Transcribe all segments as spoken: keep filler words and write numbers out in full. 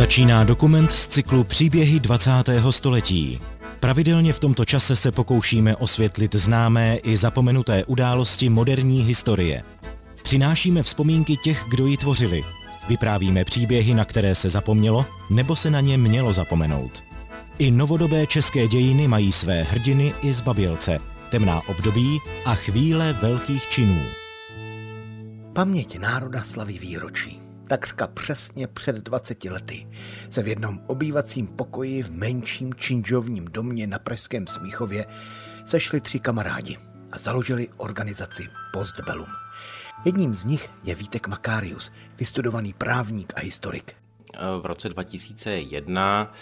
Začíná dokument z cyklu Příběhy dvacátého století. Pravidelně v tomto čase se pokoušíme osvětlit známé i zapomenuté události moderní historie. Přinášíme vzpomínky těch, kdo ji tvořili. Vyprávíme příběhy, na které se zapomnělo, nebo se na ně mělo zapomenout. I novodobé české dějiny mají své hrdiny i zbabělce, temná období a chvíle velkých činů. Paměť národa slaví výročí. Takřka přesně před dvaceti lety se v jednom obývacím pokoji v menším činžovním domě na pražském Smíchově sešli tři kamarádi a založili organizaci Postbellum. Jedním z nich je Vítek Makarius, vystudovaný právník a historik. V roce dva tisíce jedna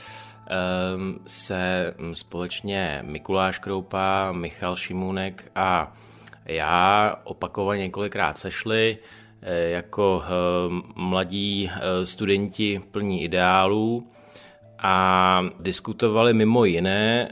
se společně Mikuláš Kroupa, Michal Šimůnek a já opakovaně několikrát sešli jako mladí studenti plní ideálů a diskutovali mimo jiné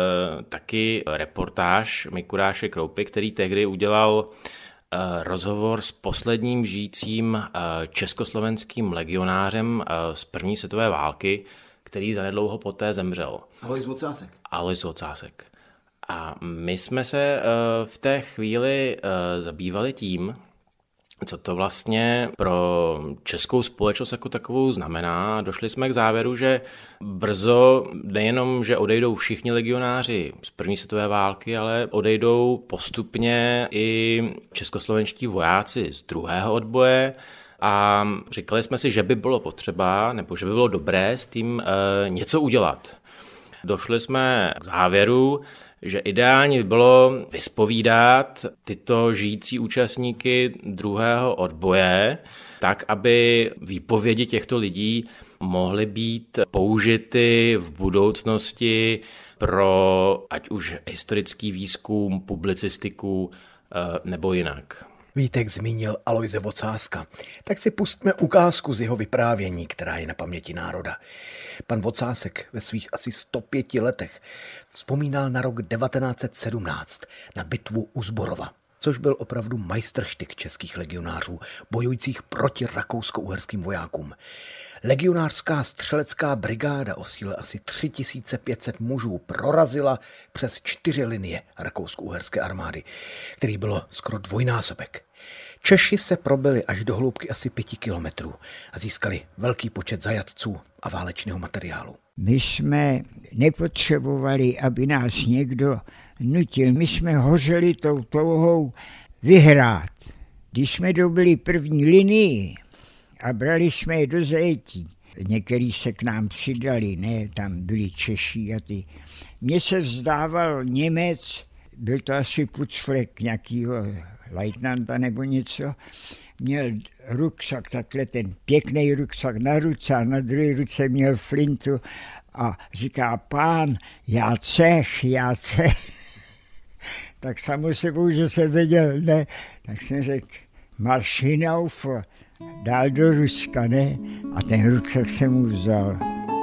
taky reportáž Mikuláše Kroupy, který tehdy udělal rozhovor s posledním žijícím československým legionářem z první světové války, který zanedlouho poté zemřel. Alois Vocásek. Alois Vocásek. A my jsme se v té chvíli zabývali tím, co to vlastně pro českou společnost jako takovou znamená. Došli jsme k závěru, že brzo nejenom, že odejdou všichni legionáři z první světové války, ale odejdou postupně i českoslovenští vojáci z druhého odboje a říkali jsme si, že by bylo potřeba, nebo že by bylo dobré s tím e, něco udělat. Došli jsme k závěru, že ideálně by bylo vyspovídat tyto žijící účastníky druhého odboje, tak, aby výpovědi těchto lidí mohly být použity v budoucnosti pro ať už historický výzkum, publicistiku nebo jinak. Vítek zmínil Aloise Vocáska, tak si pustme ukázku z jeho vyprávění, která je na paměti národa. Pan Vocásek ve svých asi sto pěti letech vzpomínal na rok devatenáct set sedmnáct, na bitvu u Zborova, což byl opravdu majstrštyk českých legionářů, bojujících proti rakousko-uherským vojákům. Legionářská střelecká brigáda o síle asi tři tisíce pět set mužů prorazila přes čtyři linie rakousko-uherské armády, který bylo skoro dvojnásobek. Češi se probili až do hloubky asi pěti kilometrů a získali velký počet zajatců a válečného materiálu. My jsme nepotřebovali, aby nás někdo nutil. My jsme hořeli tou touhou vyhrát. Když jsme dobili první linii a brali jsme je do zajetí, některý se k nám přidali, ne, tam byli Češi a ty. Mně se vzdával Němec, byl to asi pucflek nějakýho lejtnanta nebo něco, měl ruksak, takhle ten pěkný ruksak na ruce a na druhé ruce měl flintu a říká, pán, já Čech, já Čech. Tak samo sebou, že jsem věděl, ne, tak jsem řekl, marš hinauf, dál do Ruska, ne, a ten ruksak jsem mu vzal.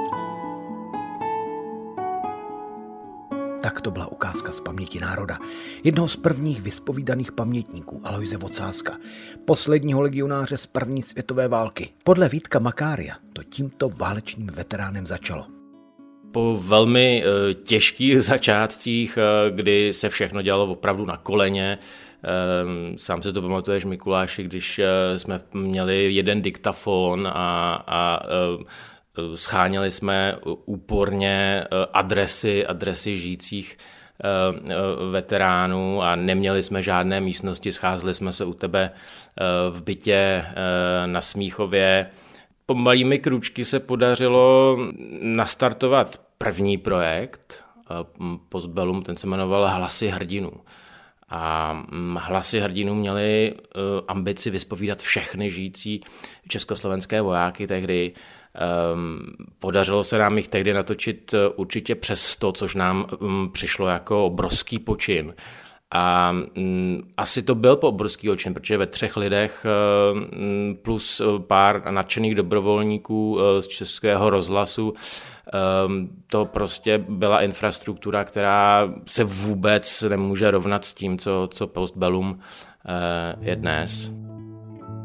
Tak to byla ukázka z paměti národa. Jednoho z prvních vyspovídaných pamětníků Aloise Vocáska, posledního legionáře z první světové války. Podle Vítka Makária to tímto válečným veteránem začalo. Po velmi e, těžkých začátcích, e, kdy se všechno dělalo opravdu na koleně, e, sám se to pamatuješ, Mikuláši, když e, jsme měli jeden diktafon a, a e, scháněli jsme úporně adresy, adresy žijících veteránů a neměli jsme žádné místnosti, scházeli jsme se u tebe v bytě na Smíchově. Pomalými krůčky se podařilo nastartovat první projekt Postbellum, ten se jmenoval Hlasy hrdinů. A Hlasy hrdinů měly ambici vyspovídat všechny žijící československé vojáky tehdy. Podařilo se nám jich tehdy natočit určitě přes sto, což nám přišlo jako obrovský počin. A asi to byl po obrovský počin, protože ve třech lidech plus pár nadšených dobrovolníků z Českého rozhlasu to prostě byla infrastruktura, která se vůbec nemůže rovnat s tím, co, co Postbellum je dnes.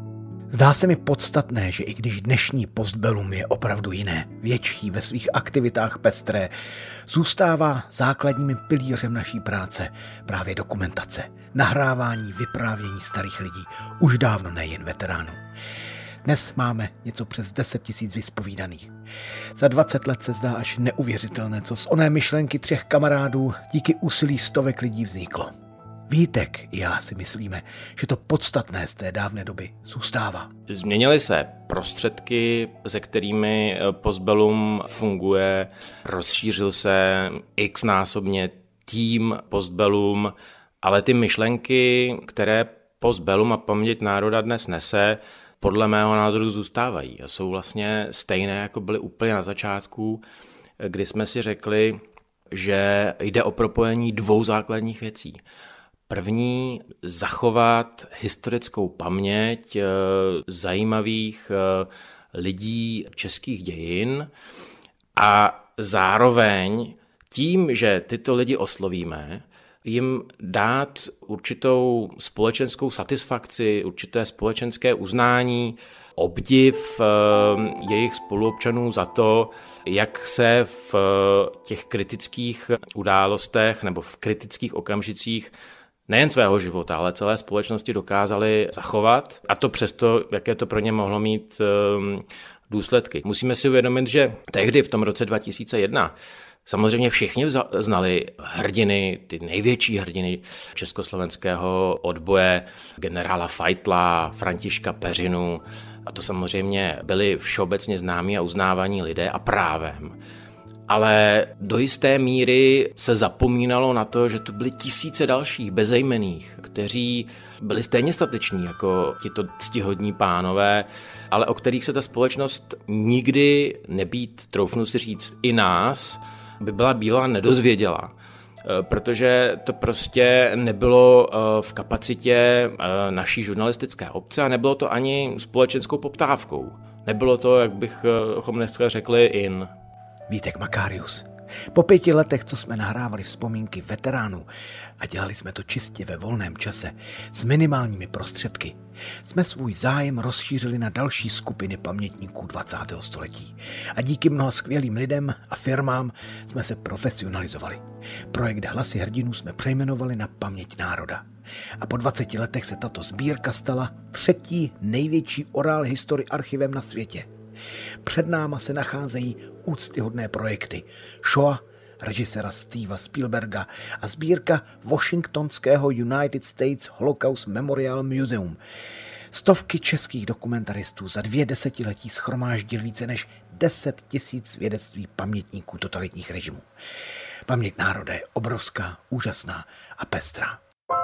Zdá se mi podstatné, že i když dnešní postbellum je opravdu jiné, větší, ve svých aktivitách pestré, zůstává základním pilířem naší práce právě dokumentace, nahrávání, vyprávění starých lidí, už dávno nejen veteránů. Dnes máme něco přes deset tisíc vyspovídaných. Za dvacet let se zdá až neuvěřitelné, co z oné myšlenky třech kamarádů díky úsilí stovek lidí vzniklo. Vítek i já si myslíme, že to podstatné z té dávné doby zůstává. Změnily se prostředky, se kterými postbellum funguje, rozšířil se x-násobně tým postbellum, ale ty myšlenky, které postbellum a paměť národa dnes nese, podle mého názoru zůstávají a jsou vlastně stejné, jako byly úplně na začátku, kdy jsme si řekli, že jde o propojení dvou základních věcí. První, zachovat historickou paměť zajímavých lidí českých dějin a zároveň tím, že tyto lidi oslovíme, jim dát určitou společenskou satisfakci, určité společenské uznání, obdiv jejich spoluobčanů za to, jak se v těch kritických událostech nebo v kritických okamžicích nejen svého života, ale celé společnosti dokázali zachovat, a to přesto, jaké to pro ně mohlo mít důsledky. Musíme si uvědomit, že tehdy v tom roce dva tisíce jedna samozřejmě všichni znali hrdiny, ty největší hrdiny československého odboje, generála Fajtla, Františka Peřinu, a to samozřejmě byli všeobecně známí a uznávaní lidé a právem. Ale do jisté míry se zapomínalo na to, že to byly tisíce dalších bezejmenných, kteří byli stejně stateční jako tito ctihodní pánové, ale o kterých se ta společnost nikdy, nebýt, troufnu si říct, i nás, by byla bílá nedozvěděla, protože to prostě nebylo v kapacitě naší žurnalistické obce a nebylo to ani společenskou poptávkou. Nebylo to, jak bychom dneska řekli, in. Vítek Makarius. Po pěti letech, co jsme nahrávali vzpomínky veteránů a dělali jsme to čistě ve volném čase s minimálními prostředky, jsme svůj zájem rozšířili na další skupiny pamětníků dvacátého století a díky mnoha skvělým lidem a firmám jsme se profesionalizovali. Projekt Hlasy hrdinů jsme přejmenovali na Paměť národa. A po dvaceti letech se tato sbírka stala třetí největší oral historii archivem na světě. Před náma se nacházejí úctyhodné projekty Shoah režiséra Steva Spielberga a sbírka washingtonského United States Holocaust Memorial Museum. Stovky českých dokumentaristů za dvě desetiletí shromáždil více než deset tisíc svědectví pamětníků totalitních režimů. Paměť národa je obrovská, úžasná a pestrá.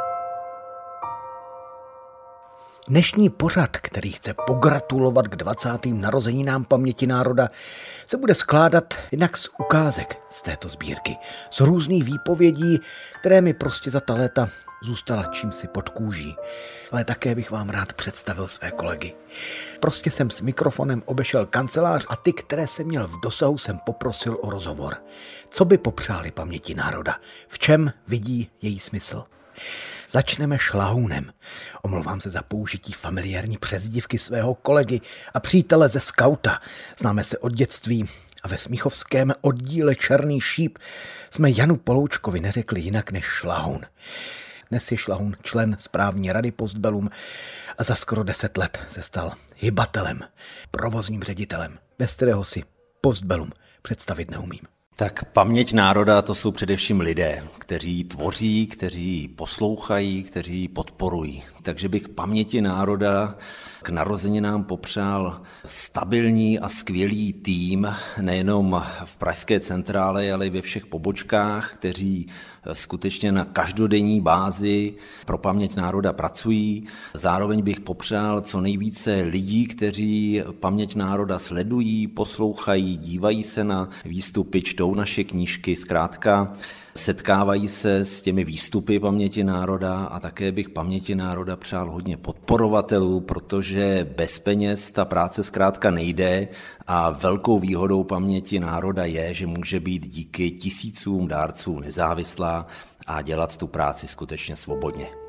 Dnešní pořad, který chce pogratulovat k dvacátým narozeninám paměti národa, se bude skládat jednak z ukázek z této sbírky, z různých výpovědí, které mi prostě za ta léta zůstala čímsi pod kůží. Ale také bych vám rád představil své kolegy. Prostě jsem s mikrofonem obešel kancelář a ty, které jsem měl v dosahu, jsem poprosil o rozhovor. Co by popřáli paměti národa? V čem vidí její smysl? Začneme šlahounem. Omlouvám se za použití familiární přezdívky svého kolegy a přítele ze skauta. Známe se od dětství a ve smíchovském oddíle Černý šíp jsme Janu Poloučkovi neřekli jinak než šlahoun. Dnes je šlahoun člen správní rady postbellum a za skoro deset let se stal hybatelem, provozním ředitelem, bez kterého si postbellum představit neumím. Tak paměť národa, to jsou především lidé, kteří tvoří, kteří poslouchají, kteří podporují. Takže bych paměti národa k narozeninám popřál stabilní a skvělý tým, nejenom v pražské centrále, ale i ve všech pobočkách, kteří skutečně na každodenní bázi pro paměť národa pracují. Zároveň bych popřál co nejvíce lidí, kteří paměť národa sledují, poslouchají, dívají se na výstupy, čtou naše knížky, zkrátka setkávají se s těmi výstupy paměti národa, a také bych paměti národa přál hodně podporovatelů, protože bez peněz ta práce zkrátka nejde a velkou výhodou paměti národa je, že může být díky tisícům dárců nezávislá a dělat tu práci skutečně svobodně.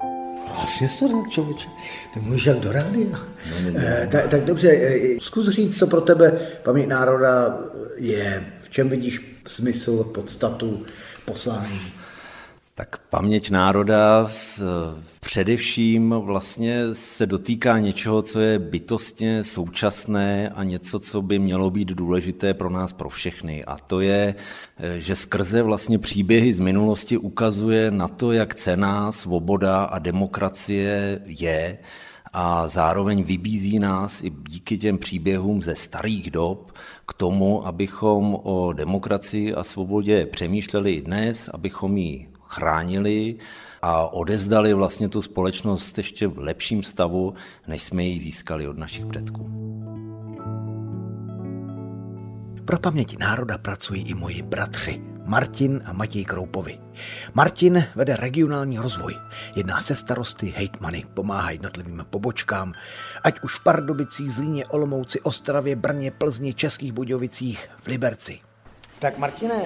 Krásně se řekl, člověče. Ty mluvíš jak do rádia. No, no, eh, tak, tak dobře, eh, zkus říct, co pro tebe paměť národa je. V čem vidíš smysl, podstatu, poslání? Tak paměť národa především vlastně se dotýká něčeho, co je bytostně současné a něco, co by mělo být důležité pro nás, pro všechny. A to je, že skrze vlastně příběhy z minulosti ukazuje na to, jak cenná svoboda a demokracie je, a zároveň vybízí nás i díky těm příběhům ze starých dob k tomu, abychom o demokracii a svobodě přemýšleli i dnes, abychom ji chránili a odezdali vlastně tu společnost ještě v lepším stavu, než jsme ji získali od našich předků. Pro paměť národa pracují i moji bratři Martin a Matěj Kroupovi. Martin vede regionální rozvoj, jedná se starosty, hejtmany, pomáhá jednotlivým pobočkám, ať už v Pardubicích, Zlíně, Olomouci, Ostravě, Brně, Plzni, Českých Budějovicích, v Liberci. Tak Martine,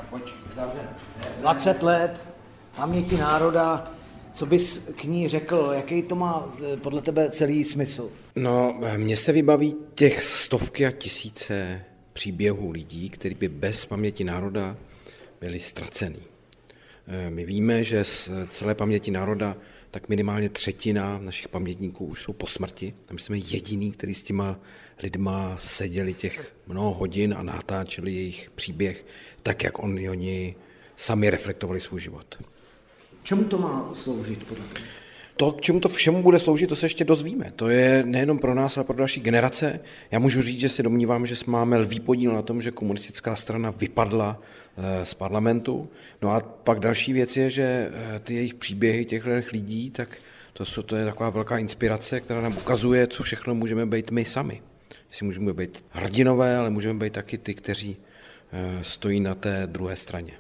dvacet let paměti národa, co bys k ní řekl, jaký to má podle tebe celý smysl? No, mně se vybaví těch stovky a tisíce příběhů lidí, kteří by bez paměti národa byli ztracený. My víme, že z celé paměti národa tak minimálně třetina našich pamětníků už jsou po smrti. A my jsme jediný, kteří s těma lidma seděli těch mnoho hodin a natáčeli jejich příběh tak, jak oni, oni sami reflektovali svůj život. Čemu to má sloužit podle tebe? To, k čemu to všemu bude sloužit, to se ještě dozvíme. To je nejenom pro nás, ale pro další generace. Já můžu říct, že si domnívám, že máme lví podíl na tom, že komunistická strana vypadla z parlamentu. No a pak další věc je, že ty jejich příběhy těchto lidí, tak to, jsou, to je taková velká inspirace, která nám ukazuje, co všechno můžeme být my sami. Jestli můžeme být hrdinové, ale můžeme být taky ty, kteří stojí na té druhé straně.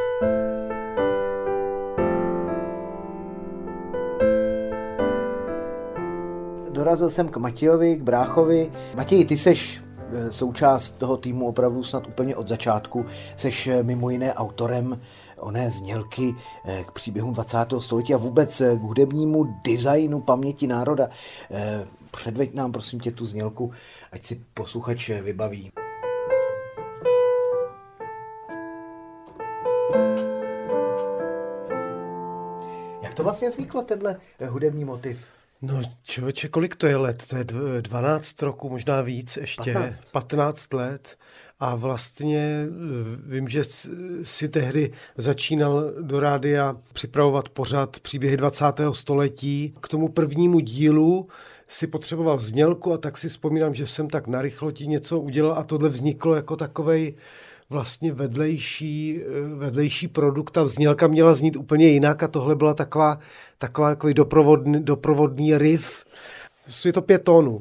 Dorazil jsem k Matějovi, k bráchovi. Matěj, ty seš součást toho týmu opravdu snad úplně od začátku. Seš mimo jiné autorem oné znělky k příběhům dvacátého století a vůbec k hudebnímu designu paměti národa. Předveď nám prosím tě tu znělku, ať si posluchač vybaví. Jak to vlastně vzniklo, tenhle hudební motiv? No člověče, kolik to je let? To je dvanáct roku, možná víc ještě, patnáct. patnáct let. A vlastně vím, že si tehdy začínal do rádia připravovat pořad příběhy dvacátého století. K tomu prvnímu dílu si potřeboval znělku a tak si vzpomínám, že jsem tak narychlo ti něco udělal a tohle vzniklo jako takovej vlastně vedlejší, vedlejší produkt. Ta znělka měla znít úplně jinak a tohle byla taková, taková takový doprovodný, doprovodný riff. Je to pět tónů.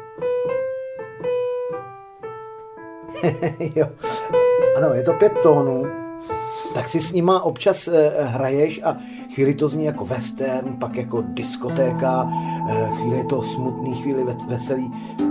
Jo. Ano, je to pět tónů. Tak si s nima občas eh, hraješ a chvíli to zní jako western, pak jako diskotéka, eh, chvíli je to smutný, chvíli veselý.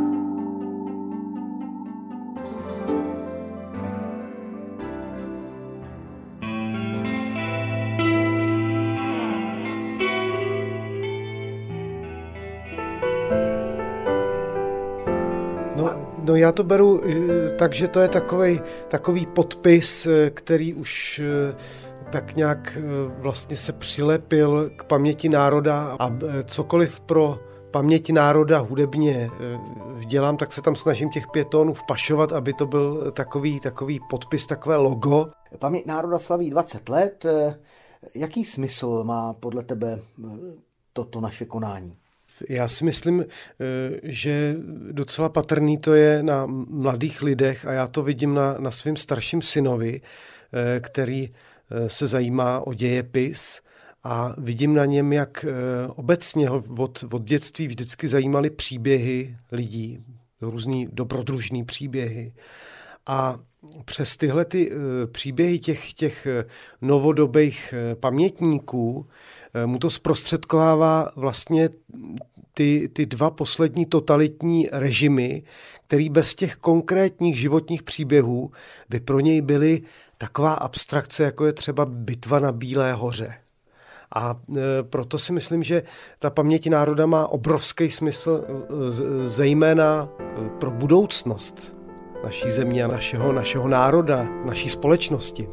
No já to beru tak, že to je takovej, takový podpis, který už tak nějak vlastně se přilepil k paměti národa a cokoliv pro paměti národa hudebně dělám, tak se tam snažím těch pět tónů vpašovat, aby to byl takový, takový podpis, takové logo. Paměť národa slaví dvacet let. Jaký smysl má podle tebe toto naše konání? Já si myslím, že docela patrný to je na mladých lidech a já to vidím na, na svým starším synovi, který se zajímá o dějepis a vidím na něm, jak obecně ho od, od dětství vždycky zajímaly příběhy lidí, různý dobrodružný příběhy. A přes tyhle ty příběhy těch, těch novodobých pamětníků mu to zprostředkovává vlastně ty, ty dva poslední totalitní režimy, který bez těch konkrétních životních příběhů by pro něj byly taková abstrakce, jako je třeba bitva na Bílé hoře. A proto si myslím, že ta paměť národa má obrovský smysl, zejména pro budoucnost naší země a našeho, našeho národa, naší společnosti.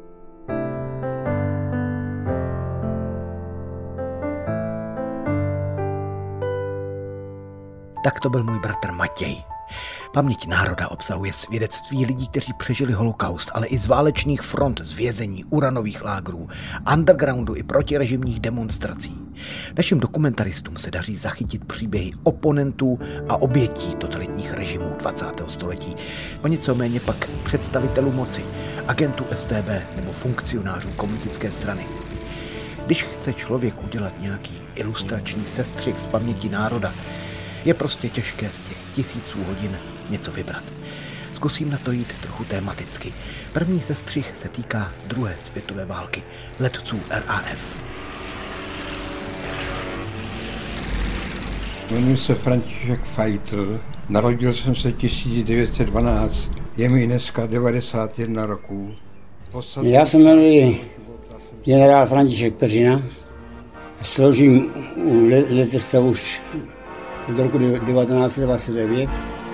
Tak to byl můj bratr Matěj. Paměť národa obsahuje svědectví lidí, kteří přežili holokaust, ale i z válečných front, z vězení, uranových lágrů, undergroundu i protirežimních demonstrací. Našim dokumentaristům se daří zachytit příběhy oponentů a obětí totalitních režimů dvacátého století. O něco méně pak představitelů moci, agentů S T B nebo funkcionářů komunistické strany. Když chce člověk udělat nějaký ilustrační sestřih z paměti národa, je prostě těžké z těch tisíců hodin něco vybrat. Zkusím na to jít trochu tematicky. První sestřih se týká druhé světové války, letců R A F. Jmenuji se František Fajtl, narodil jsem se tisíc devět set dvanáct, je mi dneska devadesát jedna roků. Poslední... Já se jmenuji generál František Peřina, sloužím u letectva už od roku devatenáct set dvacet devět.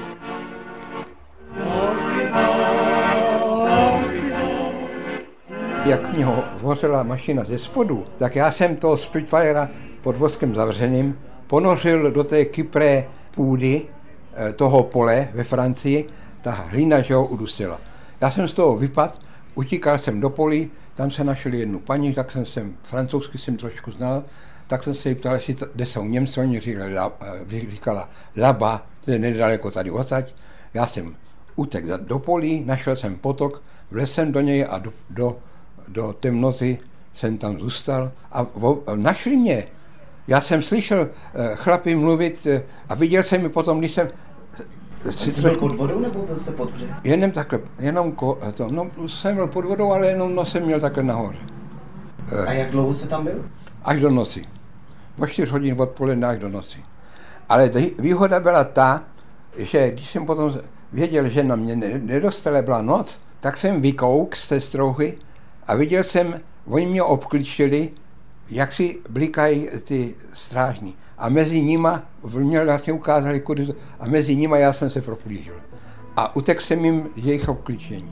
Jak mě ho vozila mašina ze spodu, tak já jsem toho Spitfirera pod vozkem zavřeným ponořil do té kypré půdy toho pole ve Francii, ta hlína, že ho udusila. Já jsem z toho vypadl, utíkal jsem do polí, tam se našel jednu paní, tak jsem sem, francouzsky jsem trošku znal, tak jsem se jí ptal, jestli kde jsou Němci, oni říkala, říkala Laba, to je nedaleko tady odsaď. Já jsem utekl do polí, našel jsem potok, vlez jsem do něj a do, do, do temnoty jsem tam zůstal a vo, našli mě. Já jsem slyšel chlapy mluvit a viděl jsem je potom, když jsem... Jsi byl pod vodou nebo byl jste pod břeh? Jenom takhle, jenom ko, to, no, jsem byl pod vodou, ale jenom nosem měl takhle nahoře. A jak dlouho jste tam byl? Až do noci. O čtyři hodin odpoledne až do noci. Ale výhoda byla ta, že když jsem potom věděl, že na mě nedostala byla noc, tak jsem vykouk z té strouhy a viděl jsem, oni mě obklíčili, jak si blikají ty strážní. A mezi nima, mě vlastně ukázali, kudy to, a mezi nima já jsem se proplížil. A utekl jsem jim jejich obklíčení.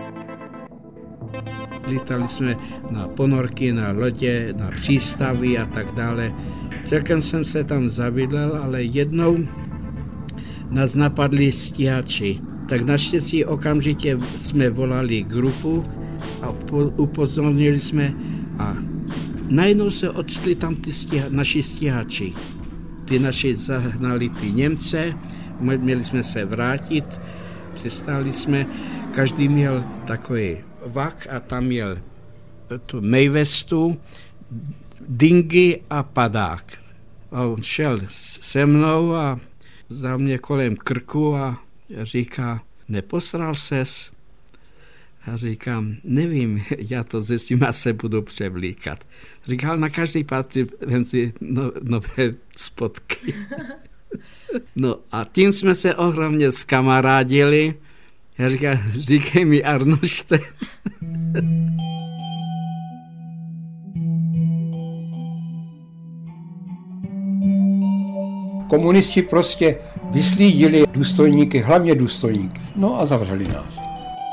Lítali jsme na ponorky, na lodě, na přístavy a tak dále. Celkem jsem se tam zabydlel, ale jednou nás napadli stíhači. Tak naštěstí okamžitě jsme volali grupu a upozornili jsme a najednou se odstli tam ty stíha, naši stíhači. Ty naši zahnali ty Němce, měli jsme se vrátit, přistáli jsme, každý měl takový vak a tam měl tu Mayvestu, dingy a padák. A on šel se mnou a za mě kolem krku a říká, neposral ses? A říkám, nevím, já to se s nima se budu převlíkat. Říkal, na každý patří vem si no, nové spotky. No a tím jsme se ohromně zkamarádili. Já říkám, říkej mi Arnošte. Komunisti prostě vyslídili důstojníky, hlavně důstojníky. No a zavřeli nás.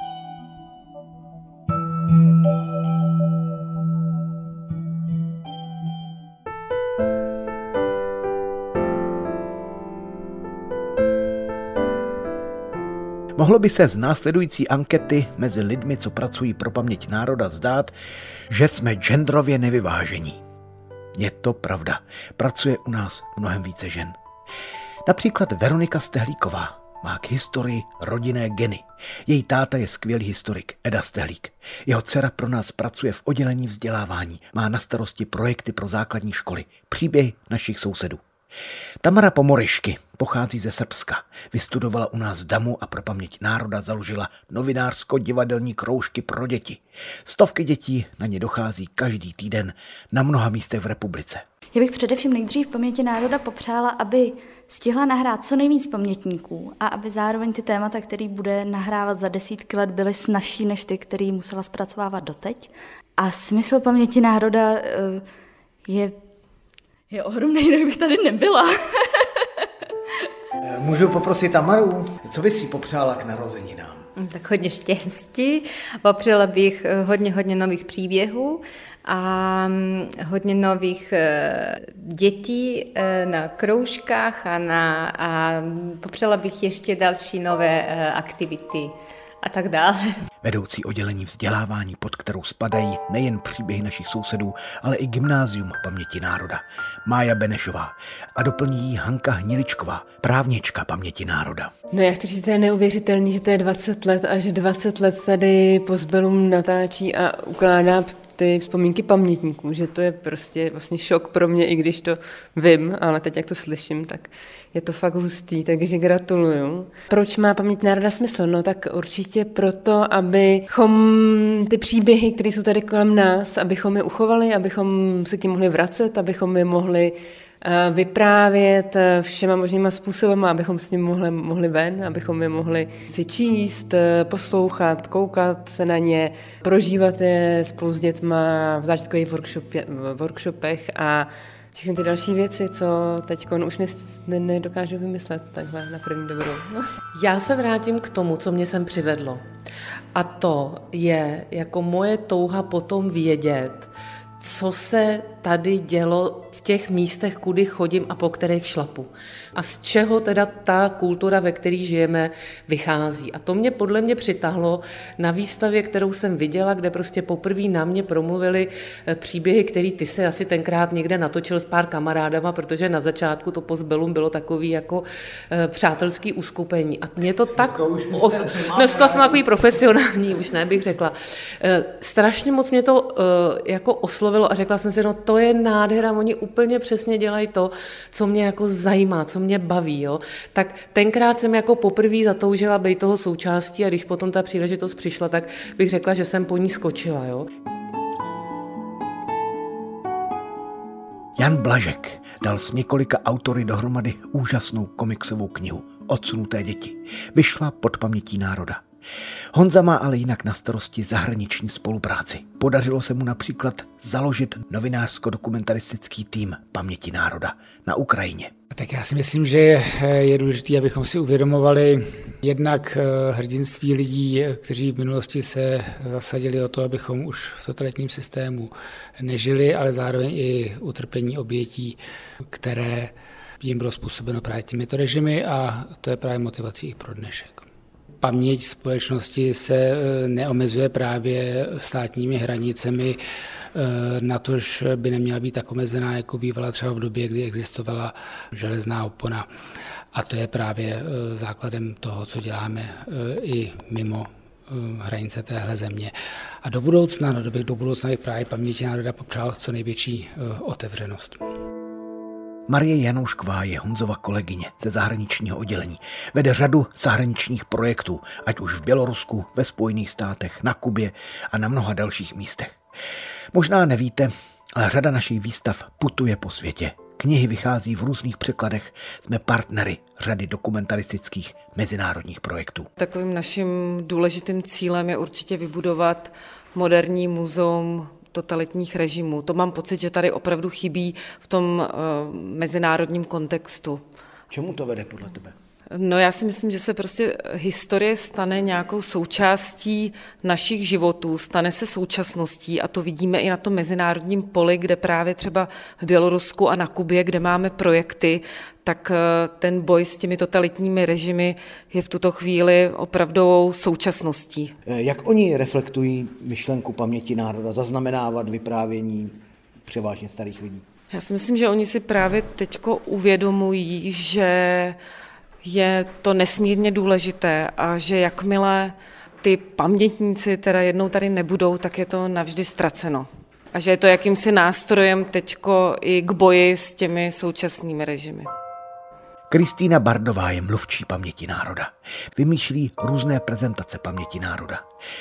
Mohlo by se z následující ankety mezi lidmi, co pracují pro paměť národa, zdát, že jsme genderově nevyvážení. Je to pravda. Pracuje u nás mnohem více žen. Například Veronika Stehlíková má k historii rodinné geny. Její táta je skvělý historik Eda Stehlík. Jeho dcera pro nás pracuje v oddělení vzdělávání. Má na starosti projekty pro základní školy, příběhy našich sousedů. Tamara Pomoryšky pochází ze Srbska. Vystudovala u nás Damu a pro paměť národa založila novinářsko-divadelní kroužky pro děti. Stovky dětí na ně dochází každý týden na mnoha místech v republice. Já bych především nejdřív paměti národa popřála, aby stihla nahrát co nejvíc pamětníků a aby zároveň ty témata, které bude nahrávat za desítky let, byly snazší než ty, které musela zpracovávat doteď. A smysl paměti národa je, je ohromný, jinak bych tady nebyla. Můžu poprosit Tamaru, co bys si popřála k narozeninám? Tak hodně štěstí, popřála bych hodně, hodně nových příběhů a hodně nových dětí na kroužkách a, na, a popřála bych ještě další nové aktivity a tak dále. Vedoucí oddělení vzdělávání, pod kterou spadají nejen příběhy našich sousedů, ale i Gymnázium paměti národa, Mája Benešová, a doplní jí Hanka Hniličková, právnička paměti národa. No já chci říct, to je neuvěřitelný, že to je dvacet let a že dvacet let tady Postbellum natáčí a ukládá ty vzpomínky pamětníků, že to je prostě vlastně šok pro mě, i když to vím, ale teď jak to slyším, tak je to fakt hustý, takže gratuluju. Proč má paměť národa smysl? No tak určitě proto, abychom ty příběhy, které jsou tady kolem nás, abychom je uchovali, abychom se k nim mohli vracet, abychom je mohli vyprávět všema možnýma způsobama, abychom s ním mohli, mohli ven, abychom je mohli si číst, poslouchat, koukat se na ně, prožívat je spolu s dětma v zážitkových workshopech a všechny ty další věci, co teď už ne, nedokážu vymyslet takhle na první dobrou. Já se vrátím k tomu, co mě sem přivedlo. A to je jako moje touha potom vědět, co se tady dělo v těch místech, kudy chodím a po kterých šlapu. A z čeho teda ta kultura, ve které žijeme, vychází. A to mě podle mě přitahlo na výstavě, kterou jsem viděla, kde prostě poprvé na mě promluvili příběhy, který ty se asi tenkrát někde natočil s pár kamarádama, protože na začátku to Postbellum bylo takový jako e, přátelský uskupení. A mě to tak... Dneska, os... Dneska jsme takový profesionální, už ne, bych řekla. E, strašně moc mě to e, jako oslovilo a řekla jsem si, no to je nádhera, oni úplně přesně dělají to, co mě jako zajímá, co mě baví, jo. Tak tenkrát jsem jako poprvé zatoužila být toho součástí a když potom ta příležitost přišla, tak bych řekla, že jsem po ní skočila, jo. Jan Blažek dal s několika autory dohromady úžasnou komiksovou knihu Odsunuté děti. Vyšla pod pamětí národa. Honza má ale jinak na starosti zahraniční spolupráci. Podařilo se mu například založit novinářsko-dokumentaristický tým paměti národa na Ukrajině. Tak já si myslím, že je důležité, abychom si uvědomovali jednak hrdinství lidí, kteří v minulosti se zasadili o to, abychom už v totalitním systému nežili, ale zároveň i utrpení obětí, které jim bylo způsobeno právě těmito režimy, a to je právě motivací i pro dnešek. Paměť společnosti se neomezuje právě státními hranicemi, natož by neměla být tak omezená, jako bývala třeba v době, kdy existovala železná opona. A to je právě základem toho, co děláme i mimo hranice téhle země. A do budoucna, no do budoucna bych právě paměti národa popřál co největší otevřenost. Marie Janoušková je Honzova kolegyně ze zahraničního oddělení. Vede řadu zahraničních projektů, ať už v Bělorusku, ve Spojených státech, na Kubě a na mnoha dalších místech. Možná nevíte, ale řada našich výstav putuje po světě. Knihy vychází v různých překladech. Jsme partnery řady dokumentaristických mezinárodních projektů. Takovým naším důležitým cílem je určitě vybudovat moderní muzeum totalitních režimů. To mám pocit, že tady opravdu chybí v tom uh, mezinárodním kontextu. Čemu to vede podle tebe? No já si myslím, že se prostě historie stane nějakou součástí našich životů, stane se současností a to vidíme i na tom mezinárodním poli, kde právě třeba v Bělorusku a na Kubě, kde máme projekty, tak ten boj s těmi totalitními režimy je v tuto chvíli opravdovou současností. Jak oni reflektují myšlenku paměti národa, zaznamenávat vyprávění převážně starých lidí? Já si myslím, že oni si právě teďko uvědomují, že je to nesmírně důležité a že jakmile ty pamětníci teda jednou tady nebudou, tak je to navždy ztraceno. A že je to jakýmsi nástrojem teďko i k boji s těmi současnými režimy. Kristýna Bardová je mluvčí paměti národa. Vymýšlí různé prezentace paměti národa.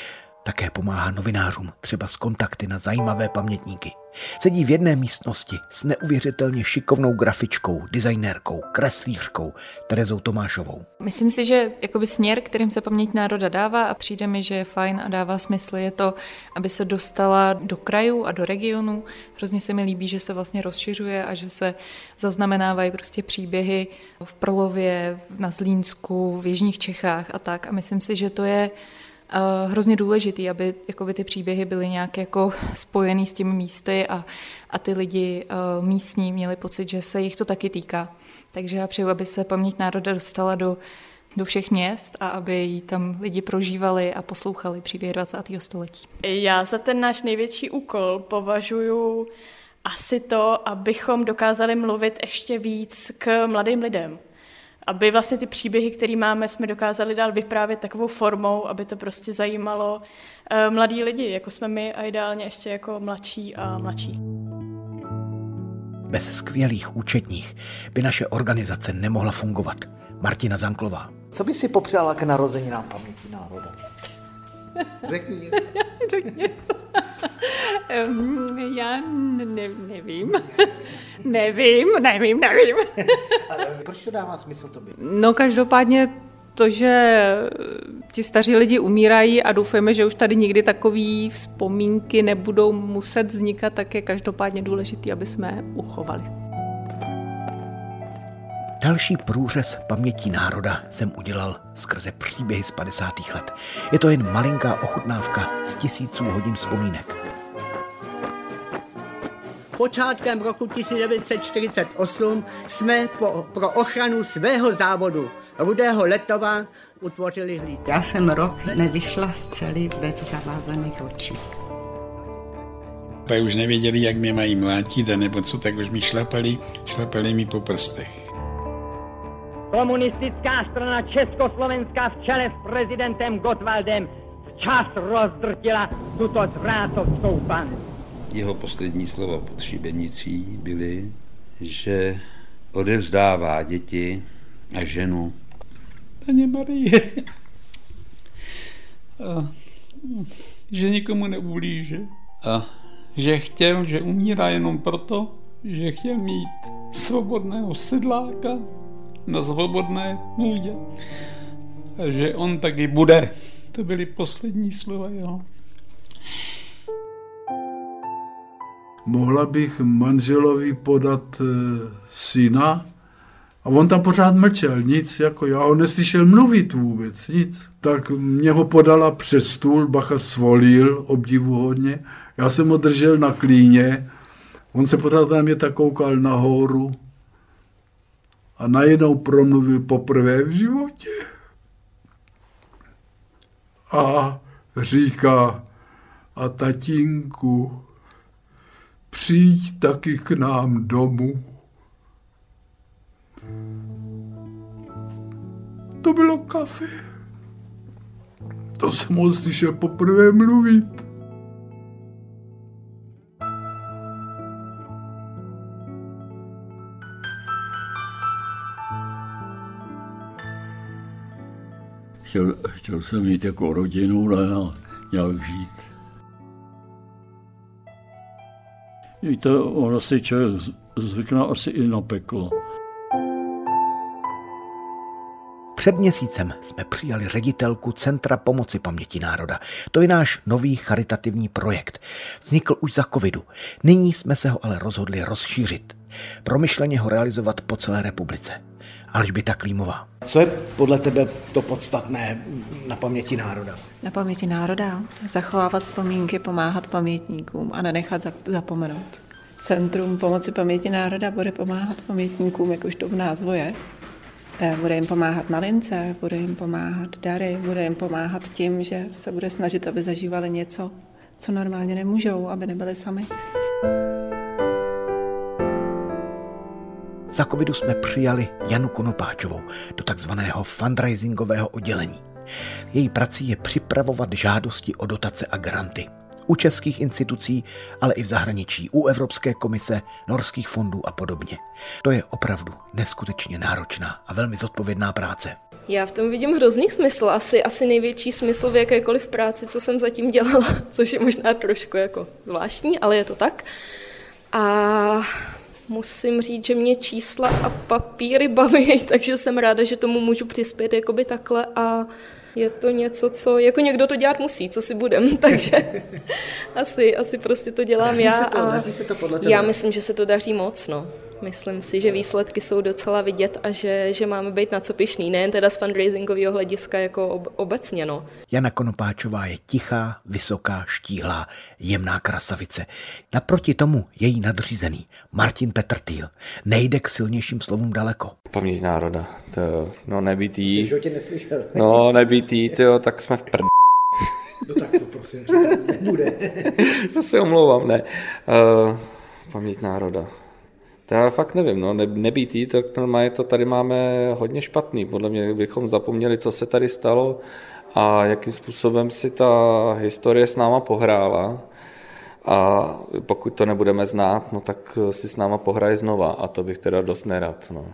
Také pomáhá novinářům, třeba s kontakty na zajímavé pamětníky. Sedí v jedné místnosti s neuvěřitelně šikovnou grafičkou, designérkou, kreslířkou Terezou Tomášovou. Myslím si, že jakoby směr, kterým se paměť národa dává, a přijde mi, že je fajn a dává smysl, je to, aby se dostala do krajů a do regionů. Hrozně se mi líbí, že se vlastně rozšiřuje a že se zaznamenávají prostě příběhy v Prolově, na Zlínsku, v jižních Čechách a tak. A myslím si, že to je Uh, hrozně důležitý, aby jakoby, ty příběhy byly nějak jako spojený s těmi místy a, a ty lidi uh, místní měli pocit, že se jich to taky týká. Takže já přeju, aby se paměť národa dostala do, do všech měst a aby ji tam lidi prožívali a poslouchali příběhy dvacátého století. Já za ten náš největší úkol považuji asi to, abychom dokázali mluvit ještě víc k mladým lidem. Aby vlastně ty příběhy, které máme, jsme dokázali dál vyprávět takovou formou, aby to prostě zajímalo uh, mladí lidi, jako jsme my a ideálně ještě jako mladší a mladší. Bez skvělých účetních by naše organizace nemohla fungovat. Martina Zanklová. Co by si popřála k narozeninám paměti národa? Řekni něco. Řekni něco. Já ne, nevím. nevím, nevím, nevím. Ale proč to dává smysl tobě? No každopádně to, že ti staří lidi umírají a doufejme, že už tady nikdy takový vzpomínky nebudou muset vznikat, tak je každopádně důležitý, aby jsme je uchovali. Další průřez paměti národa jsem udělal skrze příběhy z padesátých let. Je to jen malinká ochutnávka z tisíců hodin vzpomínek. Počátkem roku tisíc devět set čtyřicet osm jsme po, pro ochranu svého závodu Rudého Letova utvořili hlídku. Já jsem rok nevyšla z cely bez zavázaných očí. Pak už nevěděli, jak mě mají mlátit, nebo co, tak už mi šlapali, šlapali mi po prstech. Komunistická strana Československá v čele s prezidentem Gottwaldem včas rozdrtila tuto zrátovskou bandu. Jeho poslední slova pod šibenicí byly, že odevzdává děti a ženu Paně Marie. A že nikomu neublíže. A že chtěl, že umírá jenom proto, že chtěl mít svobodného sedláka na svobodné půdě. A že on taky bude. To byly poslední slova jeho. Mohla bych manželovi podat e, syna a on tam pořád mlčel, nic, jako já ho neslyšel mluvit vůbec, nic. Tak mě ho podala přes stůl, bacha svolil, obdivuhodně, já jsem ho držel na klíně, on se pořád na mě tak koukal nahoru a najednou promluvil poprvé v životě. A říká, a tatínku, přijď taky k nám domů. To bylo kafe. To jsem ho slyšel poprvé mluvit. Chtěl, chtěl jsem mít jako rodinu, ne, nějak žít. Víte, ono si člověk zvykne asi i na peklo. Před měsícem jsme přijali ředitelku Centra pomoci paměti národa. To je náš nový charitativní projekt. Vznikl už za covidu. Nyní jsme se ho ale rozhodli rozšířit. Promyšleně ho realizovat po celé republice. Alžběta Klímová. Co je podle tebe to podstatné na paměti národa? Na paměti národa zachovávat vzpomínky, pomáhat pamětníkům a nenechat zapomenout. Centrum pomoci paměti národa bude pomáhat pamětníkům, jak už to v názvu je. Bude jim pomáhat na lince, bude jim pomáhat dary, bude jim pomáhat tím, že se bude snažit, aby zažívali něco, co normálně nemůžou, aby nebyli sami. Za covidu jsme přijali Janu Konopáčovou do takzvaného fundraisingového oddělení. Její prací je připravovat žádosti o dotace a granty. U českých institucí, ale i v zahraničí, u Evropské komise, norských fondů a podobně. To je opravdu neskutečně náročná a velmi zodpovědná práce. Já v tom vidím hrozný smysl, asi, asi největší smysl v jakékoliv práci, co jsem zatím dělala, což je možná trošku jako zvláštní, ale je to tak. A musím říct, že mě čísla a papíry baví, takže jsem ráda, že tomu můžu přispět jakoby takhle a je to něco, co jako někdo to dělat musí, co si budem, takže asi, asi prostě to dělám daří já. Se to, a daří se to podle tebe? já myslím, že se to daří moc, no. Myslím si, že výsledky jsou docela vidět a že, že máme být na co pyšný, nejen teda z fundraisingového hlediska jako ob, obecně, no. Jana Konopáčová je tichá, vysoká, štíhlá, jemná krasavice. Naproti tomu její nadřízený Martin Petrtýl nejde k silnějším slovům daleko. Paměť národa, to, no nebýt jí. Jsi v životě neslyšel. No nebýt jí, tyjo, tak jsme v prd. No tak to prosím, nebude. To se omlouvám, ne. Uh, paměť národa. To já fakt nevím, no, ne, nebýt jí, tak normálně to tady máme hodně špatný. Podle mě bychom zapomněli, co se tady stalo a jakým způsobem si ta historie s náma pohrála. A pokud to nebudeme znát, no tak si s náma pohraje znova a to bych teda dost nerad, no.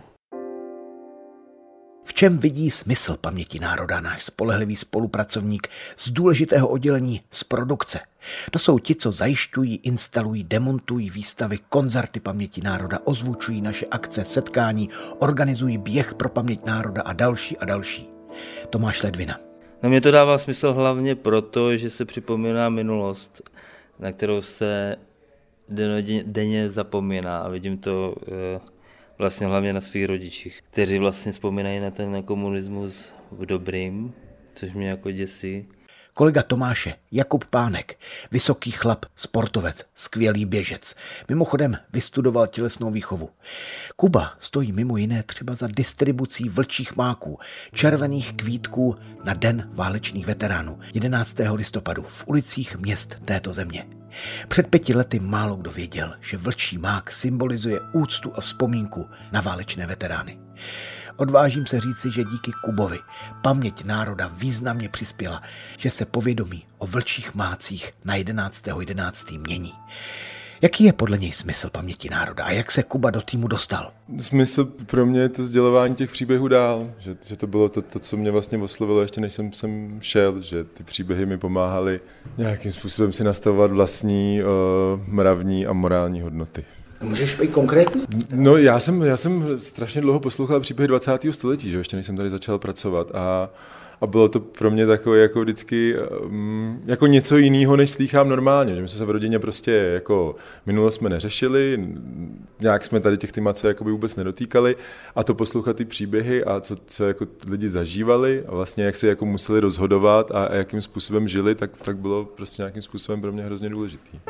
V čem vidí smysl paměti národa náš spolehlivý spolupracovník z důležitého oddělení z produkce? To jsou ti, co zajišťují, instalují, demontují výstavy, koncerty paměti národa, ozvučují naše akce, setkání, organizují běh pro paměť národa a další a další. Tomáš Ledvina. No mě to dává smysl hlavně proto, že se připomíná minulost, na kterou se denně zapomíná a vidím to vlastně hlavně na svých rodičích, kteří vlastně vzpomínají na ten komunismus v dobrým, což mě jako děsí. Kolega Tomáše, Jakub Pánek, vysoký chlap, sportovec, skvělý běžec. Mimochodem vystudoval tělesnou výchovu. Kuba stojí mimo jiné třeba za distribucí vlčích máků, červených kvítků na Den válečných veteránů jedenáctého listopadu v ulicích měst této země. Před pěti lety málo kdo věděl, že vlčí mák symbolizuje úctu a vzpomínku na válečné veterány. Odvážím se říci, že díky Kubovi paměť národa významně přispěla, že se povědomí o vlčích mácích na jedenáctého jedenáctého mění. Jaký je podle něj smysl paměti národa a jak se Kuba do týmu dostal? Smysl pro mě je to sdělování těch příběhů dál, že, že to bylo to, to, co mě vlastně oslovilo ještě než jsem sem šel, že ty příběhy mi pomáhaly nějakým způsobem si nastavovat vlastní uh, mravní a morální hodnoty. Můžeš být konkrétní? No já jsem, já jsem strašně dlouho poslouchal příběhy dvacátého století, že ještě než jsem tady začal pracovat a, a bylo to pro mě takové jako vždycky um, jako něco jiného, než slýchám normálně, že my jsme se v rodině prostě jako minulost jsme neřešili, nějak jsme tady těch témat se jakoby vůbec nedotýkali a to poslouchat ty příběhy a co, co jako lidi zažívali a vlastně jak se jako museli rozhodovat a, a jakým způsobem žili, tak, tak bylo prostě nějakým způsobem pro mě hrozně důležitý.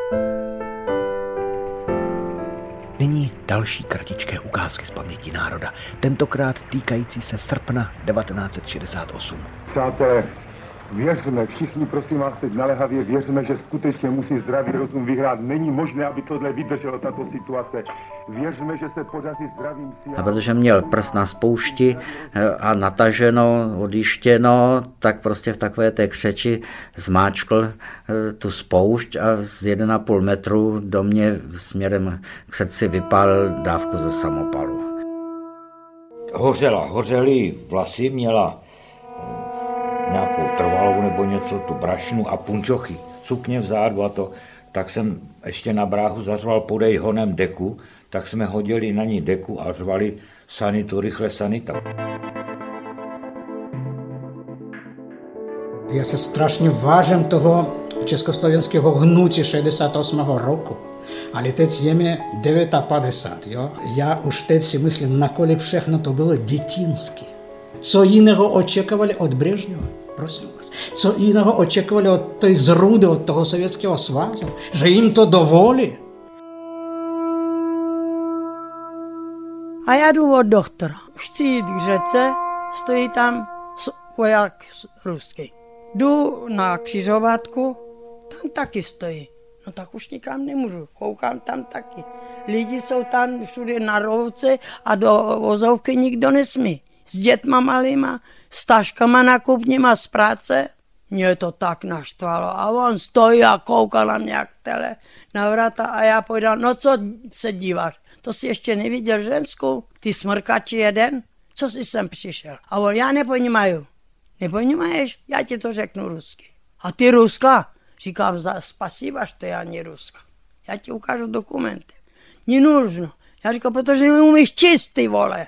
Nyní další kratičké ukázky z paměti národa, tentokrát týkající se srpna devatenáct set šedesát osm. Přátelé, věřme, všichni prosím vás teď naléhavě, věřme, že skutečně musí zdravý rozum vyhrát. Není možné, aby tohle vydrželo, tato situace. Věřme, že se podaří zdravým silám. A protože měl prst na spoušti a nataženo, odjištěno, tak prostě v takové té křeči zmáčkl tu spoušť a z jeden a půl metru do mě směrem k srdci vypálil dávku ze samopalu. Hořela, hořely vlasy, měla nějakou trvalou nebo něco, tu brašnu a punčochy, sukně vzadu a to, tak jsem ještě na bráchu zařval podej honem deku, tak jsme hodili na ní deku a řvali sanitu, rychle sanita. Já se strašně vážím toho československého hnutí šedesát osmého roku. Ale teď je mi padesát devět, jo? Já už teď si myslím, nakolik všechno to bylo dětinské. Co jiného očekávali od Brežněva? Prosím vás. Co jiného očekávali od té zrůdy, od toho Sovětského svazu? Že jim to dovolí? A já jdu od doktora. Chci jít k řece, stojí tam voják ruský. Jdu na křižovatku, tam taky stojí. No tak už nikam nemůžu, koukám tam taky. Lidi jsou tam všude na rovce a do vozovky nikdo nesmí. S dětma malýma, s taškama nakupníma z práce. Mě to tak naštvalo a on stojí a kouká na mě jak tele na vrata a já pojdám, no co se díváš, to jsi ještě neviděl ženskou, ty smrkači jeden, co jsi sem přišel? A on, já neponímaju. Neponímaješ? Já ti to řeknu rusky. A ty Ruska? Říkám, spasiba, že já nie Ruska. Já ti ukážu dokumenty. Nie нужно. Já říkám, protože neumíš číst, ty vole.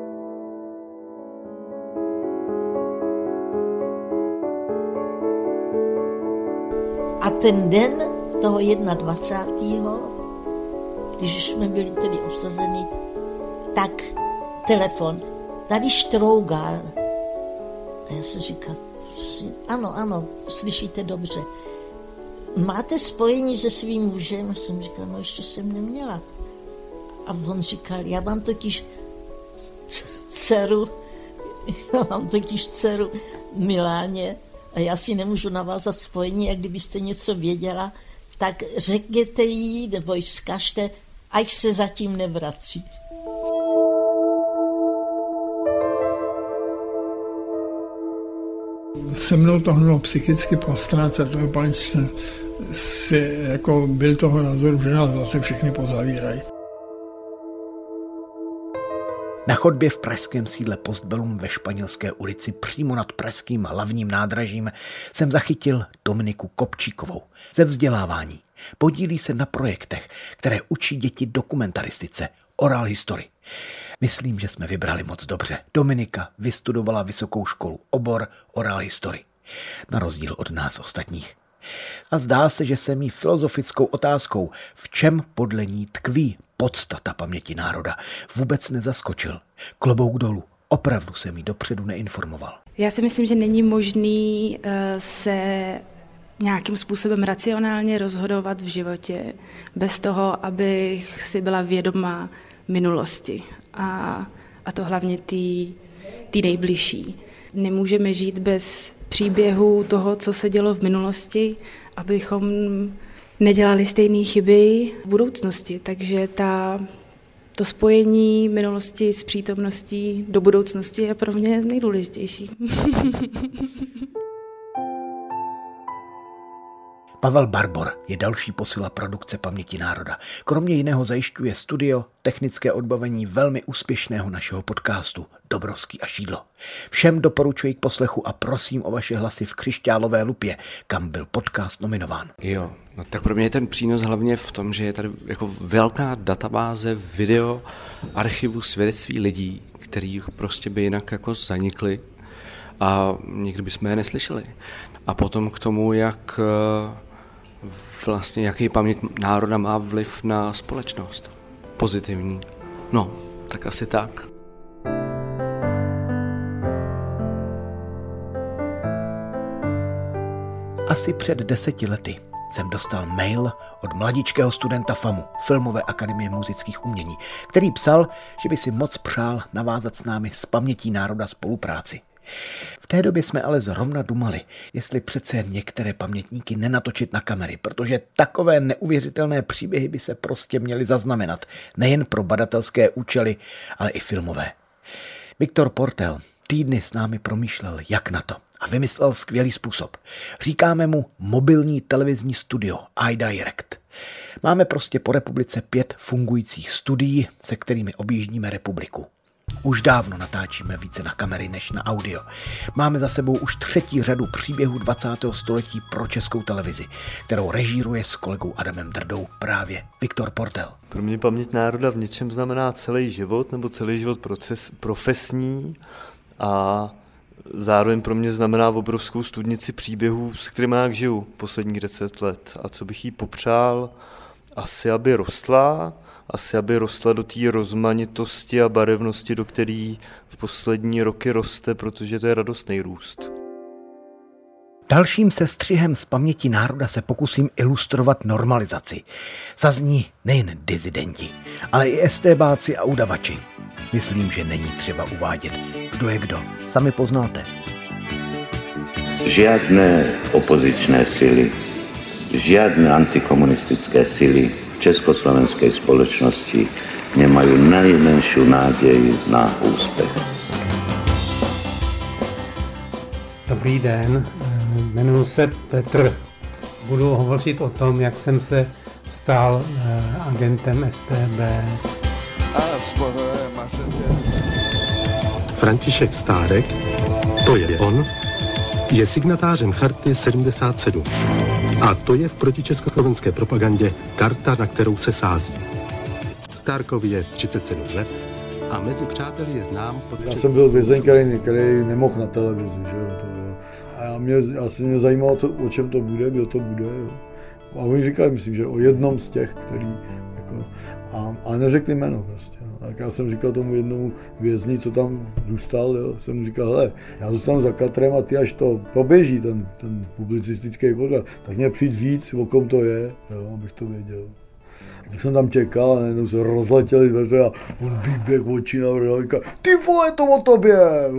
A ten den toho dvacátého prvního když jsme byli tedy obsazeni, tak telefon, tady Štrougal. A já jsem říkal, ano, ano, slyšíte dobře. Máte spojení se svým mužem? A jsem říkal, no ještě jsem neměla. A on říkal, já mám totiž dceru, já mám totiž dceru Miláně a já si nemůžu navázat spojení, a kdybyste něco věděla, tak řekněte jí, nebo jí vzkažte, ať se zatím nevrací. Se mnou to hnulo psychicky po stránce toho panče, si jako byl toho názoru, že nás zase všechny pozavírají. Na chodbě v pražském sídle Postbellum ve Španělské ulici přímo nad pražským hlavním nádražím jsem zachytil Dominiku Kopčíkovou ze vzdělávání. Podílí se na projektech, které učí děti dokumentaristice, oral history. Myslím, že jsme vybrali moc dobře. Dominika vystudovala vysokou školu, obor oral history. Na rozdíl od nás ostatních. A zdá se, že se mý filozofickou otázkou, v čem podle ní tkví podstata paměti národa, vůbec nezaskočil. Klobouk dolů. Opravdu jsem jí dopředu neinformoval. Já si myslím, že není možný uh, se nějakým způsobem racionálně rozhodovat v životě bez toho, abych si byla vědomá minulosti. A, a to hlavně té nejbližší. Nemůžeme žít bez příběhu toho, co se dělo v minulosti, abychom nedělali stejné chyby v budoucnosti. Takže ta, to spojení minulosti s přítomností do budoucnosti je pro mě nejdůležitější. Pavel Barbor je další posila produkce Paměti národa. Kromě jiného zajišťuje studio, technické odbavení velmi úspěšného našeho podcastu Dobrovský a Šídlo. Všem doporučuji k poslechu a prosím o vaše hlasy v křišťálové lupě, kam byl podcast nominován. Jo, no tak pro mě je ten přínos hlavně v tom, že je tady jako velká databáze video, archivu svědectví lidí, který prostě by jinak jako zanikli a nikdy bychom je neslyšeli. A potom k tomu, jak vlastně jaký paměť národa má vliv na společnost. Pozitivní. No, tak asi tak. Asi před deseti lety jsem dostal mail od mladičkého studenta FAMu, Filmové akademie muzických umění, který psal, že by si moc přál navázat s námi z Pamětí národa spolupráci. V té době jsme ale zrovna dumali, jestli přece jen některé pamětníky nenatočit na kamery, protože takové neuvěřitelné příběhy by se prostě měly zaznamenat, nejen pro badatelské účely, ale i filmové. Viktor Portel týdny s námi promýšlel, jak na to, a vymyslel skvělý způsob. Říkáme mu mobilní televizní studio iDirect. Máme prostě po republice pět fungujících studií, se kterými objíždíme republiku. Už dávno natáčíme více na kamery než na audio. Máme za sebou už třetí řadu příběhů dvacátého století pro Českou televizi, kterou režíruje s kolegou Adamem Drdou právě Viktor Portel. Pro mě paměť národa v něčem znamená celý život, nebo celý život proces, profesní, a zároveň pro mě znamená obrovskou studnici příběhů, s kterými já žiju posledních deset let. A co bych jí popřál? Asi, aby rostla, asi, aby rostla do té rozmanitosti a barevnosti, do který v poslední roky roste, protože to je radostný růst. Dalším sestřihem z Paměti národa se pokusím ilustrovat normalizaci. Zazní nejen dizidenti, ale i estébáci a udavači. Myslím, že není třeba uvádět, kdo je kdo. Sami poznáte. Žiadne opozičné síly, žiadne antikomunistické síly v československej spoločnosti nemajú najmenšiu nádej na úspěch. Dobrý den, jmenuji se Petr. Budu hovořit o tom, jak jsem se stal agentem S T B. František Stárek, to je on, je signatářem charty sedmdesát sedm. A to je v protičeskoslovenské propagandě karta, na kterou se sází. Stárkovi je třicet sedm let a mezi přáteli je znám pod... Já jsem byl vězeň, který, který nemohl na televizi, že jo. To, jo. A já mě, asi mě zajímalo, co, o čem to bude, kdo to bude, jo. A oni říkali, myslím, že o jednom z těch, který, jako, a, a neřekli jméno prostě. Tak já jsem říkal tomu jednomu vězni, co tam zůstal, jo, jsem mu říkal, hele, já zůstanu za katrem a ty až to poběží, ten, ten publicistický pořad, tak mě přijď víc, o kom to je, jo, abych to věděl. Tak jsem tam čekal a najednou se rozletěli dveře a on výběh očí navrhl a říkal, ty vole, to o tobě!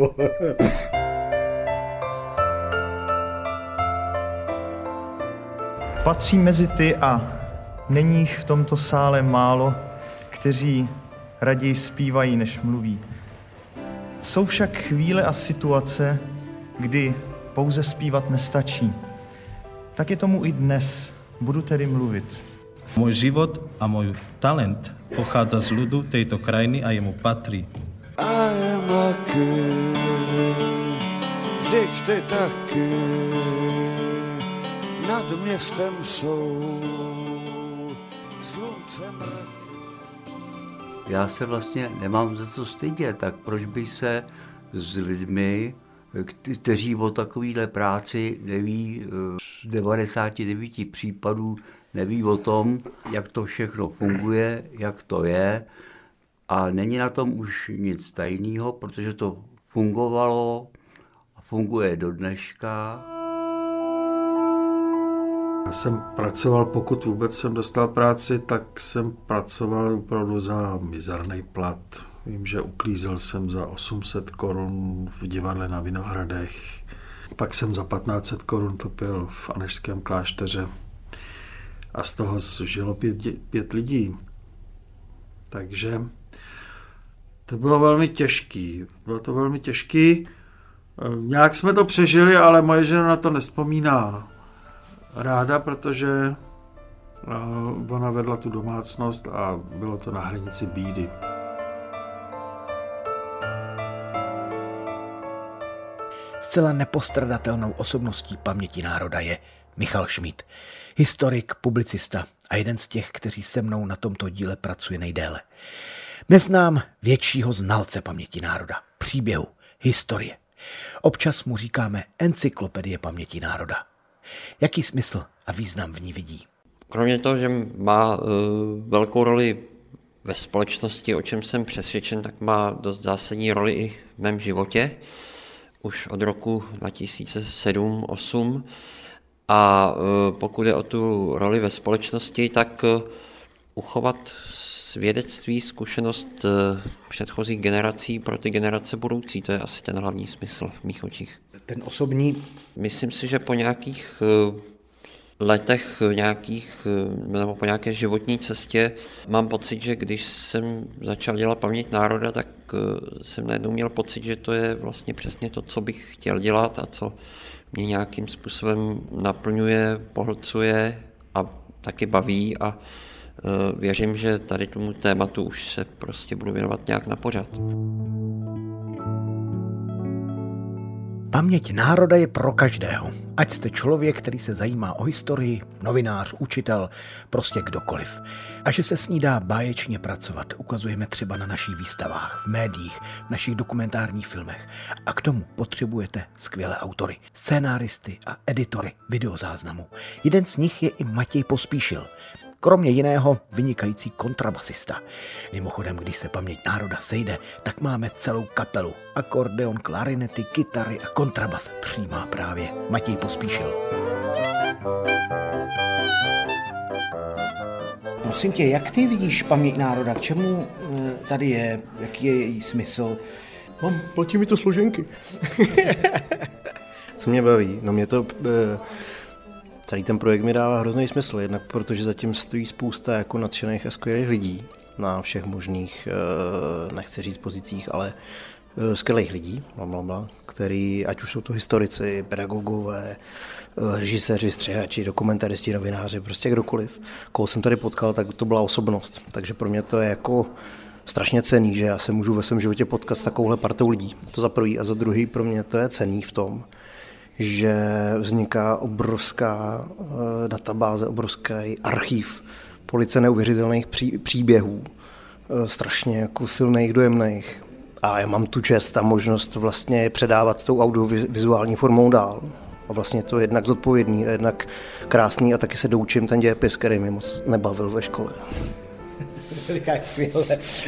Patří mezi ty a není jich v tomto sále málo, kteří raději zpívají, než mluví. Jsou však chvíle a situace, kdy pouze zpívat nestačí. Tak je tomu i dnes. Budu tedy mluvit. Můj život a můj talent pochádza z ľudu tejto krajiny a jemu patrí. A je mlaký, vždyť ty taky, nad městem jsou slunce mraky. Já se vlastně nemám za co stydět, tak proč bych se s lidmi, kteří o takovéhle práci neví, z devadesát devět případů neví o tom, jak to všechno funguje, jak to je, a není na tom už nic tajného, protože to fungovalo a funguje do dneška. Já jsem pracoval, pokud vůbec jsem dostal práci, tak jsem pracoval opravdu za mizerný plat. Vím, že uklízel jsem za osm set korun v divadle na Vinohradech. Pak jsem za patnáct set korun topil v Anežském klášteře. A z toho žilo pět, pět lidí. Takže to bylo velmi těžký. Bylo to velmi těžký. Nějak jsme to přežili, ale moje žena na to nevzpomíná ráda, protože ona vedla tu domácnost a bylo to na hranici bídy. Zcela nepostradatelnou osobností paměti národa je Michal Šmíd. Historik, publicista a jeden z těch, kteří se mnou na tomto díle pracuje nejdéle. Neznám většího znalce paměti národa, příběhu, historie. Občas mu říkáme encyklopedie paměti národa. Jaký smysl a význam v ní vidí? Kromě toho, že má uh, velkou roli ve společnosti, o čem jsem přesvědčen, tak má dost zásadní roli i v mém životě. Už od roku dva tisíce sedm osm. A uh, pokud je o tu roli ve společnosti, tak uh, uchovat svědectví, zkušenost uh, předchozích generací pro ty generace budoucí, to je asi ten hlavní smysl v mých očích. Ten osobní? Myslím si, že po nějakých uh, letech, nějakých, uh, nebo po nějaké životní cestě mám pocit, že když jsem začal dělat paměť národa, tak uh, jsem najednou měl pocit, že to je vlastně přesně to, co bych chtěl dělat a co mě nějakým způsobem naplňuje, pohlcuje a taky baví, a uh, věřím, že tady tomu tématu už se prostě budu věnovat nějak na pořad. Paměť národa je pro každého. Ať jste člověk, který se zajímá o historii, novinář, učitel, prostě kdokoliv. A že se s ní dá báječně pracovat, ukazujeme třeba na našich výstavách, v médiích, v našich dokumentárních filmech. A k tomu potřebujete skvělé autory, scénáristy a editory videozáznamů. Jeden z nich je i Matěj Pospíšil. Kromě jiného vynikající kontrabasista. Mimochodem, když se paměť národa sejde, tak máme celou kapelu. Akordeon, klarinety, kytary a kontrabas třímá právě Matěj Pospíšil. Prosím tě, jak ty vidíš paměť národa? K čemu tady je? Jaký je její smysl? Mám, platí mi to složenky. Co mě baví? No mě to... Celý ten projekt mi dává hrozný smysl, jednak protože zatím stojí spousta jako nadšených a skvělých lidí na všech možných, nechci říct pozicích, ale skvělých lidí, blablabla, který, ať už jsou to historici, pedagogové, režiséři, střihači, dokumentaristi, novináři, prostě kdokoliv. Koho jsem tady potkal, tak to byla osobnost. Takže pro mě to je jako strašně cenný, že já se můžu ve svém životě potkat s takovouhle partou lidí. To za prvý a za druhý pro mě to je cenný v tom, že vzniká obrovská databáze, obrovský archiv police neuvěřitelných pří, příběhů, strašně jako silných, dojemných. A já mám tu čest a možnost vlastně předávat tou audiovizuální formou dál. A vlastně to je jednak zodpovědný a jednak krásný a taky se doučím ten dějepis, který mi moc nebavil ve škole. To říkáš skvěle.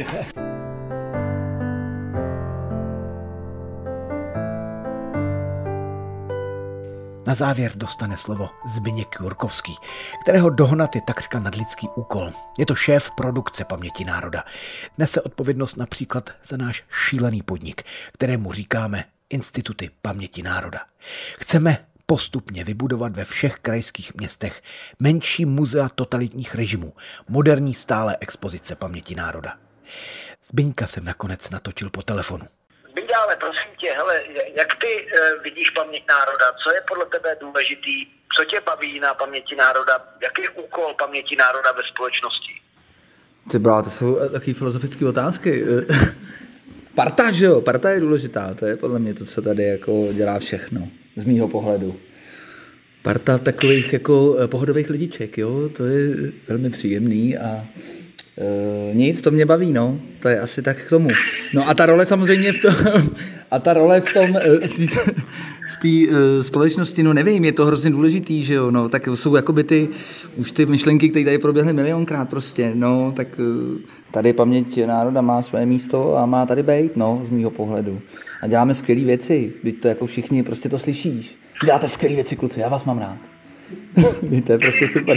Na závěr dostane slovo Zbyněk Jurkovský, kterého dohnat je takřka nadlidský úkol. Je to šéf produkce Paměti národa. Nese odpovědnost například za náš šílený podnik, kterému říkáme Instituty paměti národa. Chceme postupně vybudovat ve všech krajských městech menší muzea totalitních režimů, moderní stálé expozice paměti národa. Zbyňka jsem nakonec natočil po telefonu. Zbyňka, ale prosím tě, hele, jak ty e, vidíš paměť národa? Co je podle tebe důležitý? Co tě baví na paměti národa? Jaký je úkol paměti národa ve společnosti? Třeba to jsou takové filozofické otázky. Parta, že jo? Parta je důležitá. To je podle mě to, co tady jako dělá všechno. Z mýho pohledu. Parta takových jako pohodových lidiček, jo? To je velmi příjemný a e, nic, to mě baví, no. To je asi tak k tomu. No a ta role samozřejmě v tom, a ta role v tom, v té v té uh, společnosti, no nevím, je to hrozně důležitý, že jo, no, tak jsou jakoby ty, už ty myšlenky, které tady proběhly milionkrát prostě, no, tak uh, tady paměť národa má své místo a má tady bejt, no, z mýho pohledu. A děláme skvělé věci, teď to jako všichni prostě to slyšíš. Děláte skvělé věci, kluci, já vás mám rád. To je prostě super.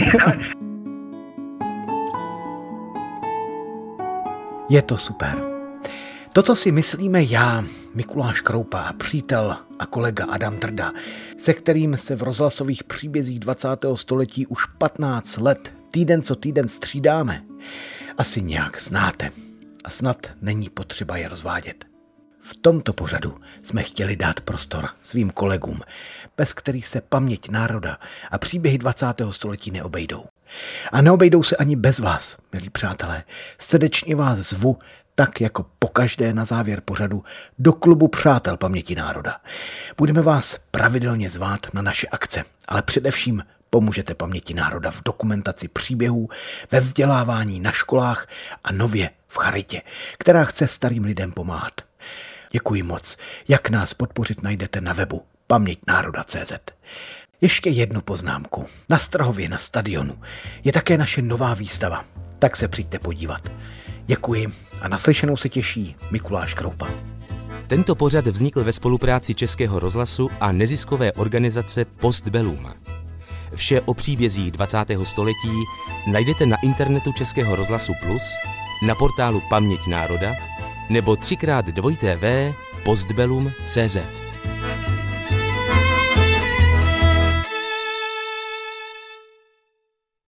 Je to super. To, co si myslíme já, Mikuláš Kroupa, přítel a kolega Adam Drda, se kterým se v rozhlasových příbězích dvacátého století už patnáct let týden co týden střídáme, asi nějak znáte a snad není potřeba je rozvádět. V tomto pořadu jsme chtěli dát prostor svým kolegům, bez kterých se paměť národa a příběhy dvacátého století neobejdou. A neobejdou se ani bez vás, milí přátelé. Srdečně vás zvu, tak jako pokaždé na závěr pořadu, do klubu Přátel paměti národa. Budeme vás pravidelně zvát na naše akce, ale především pomůžete paměti národa v dokumentaci příběhů, ve vzdělávání na školách a nově v charitě, která chce starým lidem pomáhat. Děkuji moc. Jak nás podpořit, najdete na webu paměť národa tečka cé zet. Ještě jednu poznámku. Na Strahově na stadionu je také naše nová výstava, tak se přijďte podívat. Děkuji a naslyšenou se těší Mikuláš Kroupa. Tento pořad vznikl ve spolupráci Českého rozhlasu a neziskové organizace Postbellum. Vše o příbězích dvacátého století najdete na internetu Českého rozhlasu Plus, na portálu Paměť národa nebo třikrát dvojité v postbellum tečka cé zet.